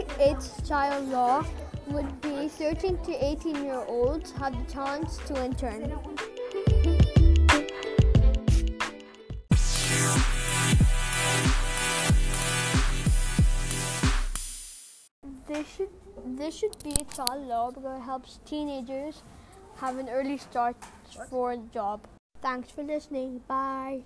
eighth child law would be 13 to 18-year-olds have the chance to intern. This should be a child law because it helps teenagers have an early start for a job. Thanks for listening. Bye.